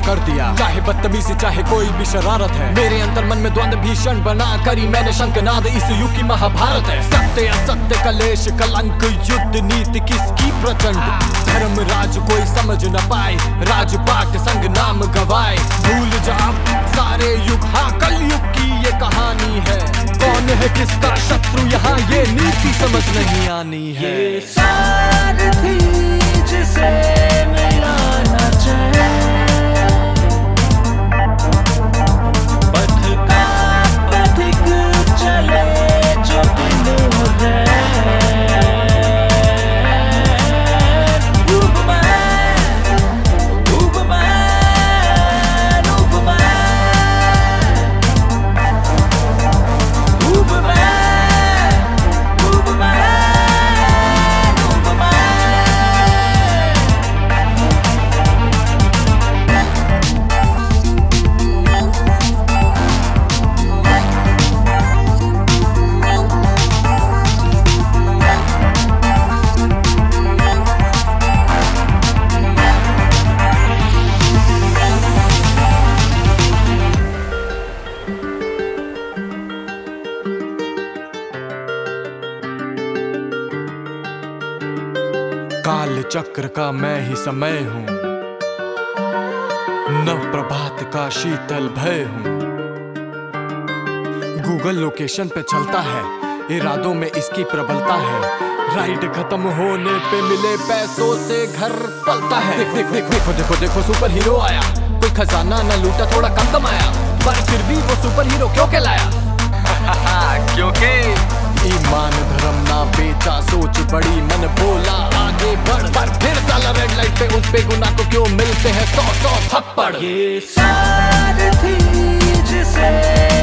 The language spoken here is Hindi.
कर दिया। चाहे बदतमीजी चाहे कोई भी शरारत है, मेरे अंतर मन में द्वंद भीषण बना करी मैंने शंखनाद। इस युग की महाभारत है, सत्य असत्य कलेश कलंक युद्ध नीति किसकी प्रचंड। धर्म राज कोई समझ न पाए, राजपाट संग नाम गवाए। भूल जा सारे युग, हाँ कल युग की ये कहानी है। कौन है किसका शत्रु यहाँ ये नीति समझ नहीं आनी है। ये सारथी जिसे मिलाना चाहे, पथ का पथिक चले जो बिन है। काल चक्र का मैं ही समय हूँ, नव प्रभात का शीतल भय हूँ। गूगल लोकेशन पे चलता है, इरादों में इसकी प्रबलता है। राइड खत्म होने पे मिले पैसों से घर पलता है। देख देख देख देखो देखो देखो सुपर हीरो आया, कोई खजाना न लूटा थोड़ा कम कमाया, पर फिर भी वो सुपर हीरो क्यों कहलाया? क्योंकि ईमान धर्म ना बेचा, सोच बड़ी मन बोला आगे बढ़। पर फिर साला रेड लाइट पे उस बेगुनाह को क्यों मिलते हैं 100 थप्पड़। ये सारथी जिसे